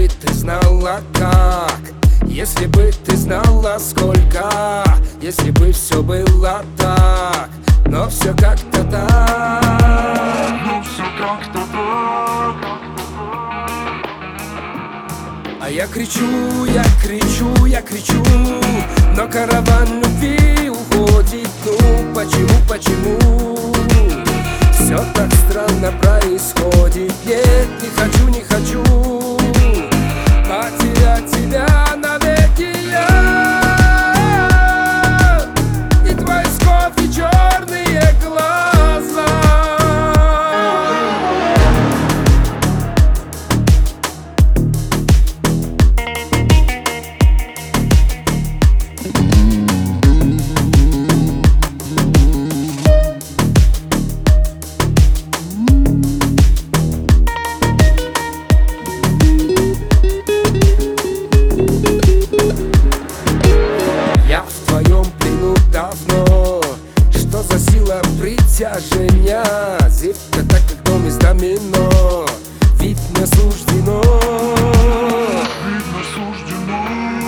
ты знала как, если бы ты знала сколько, если бы все было так, но все как-то так, но все как-то так. А я кричу, я кричу, я кричу, но караван любви уходит. Ну почему, почему все так странно происходит? Нет, не хочу, не хочу потерять тебя навеки я и твои с кофе черные глаза. Я в твоем плену давно. Что за сила притяжения? Зыбка так, как дом из домино. Видно суждено. Видно суждено.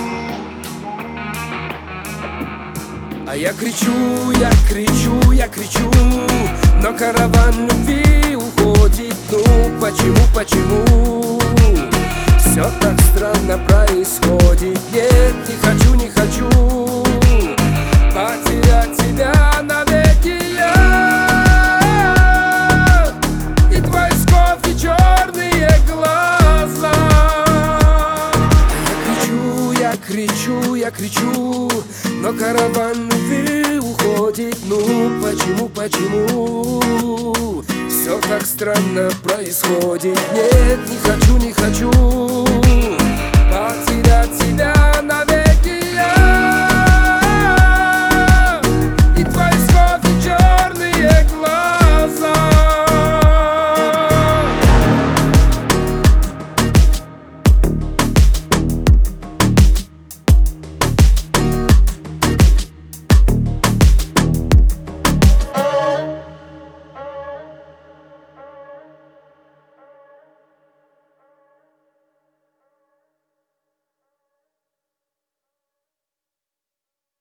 А я кричу, я кричу, я кричу, но караван любви уходит. Ну почему, почему все так странно происходит? Нет, не хочу, не хочу потерять тебя навеки я и твои с кофе черные глаза. Я кричу, я кричу, но караван любви уходит. Ну почему, почему все так странно происходит? Нет, не хочу, не хочу потерять тебя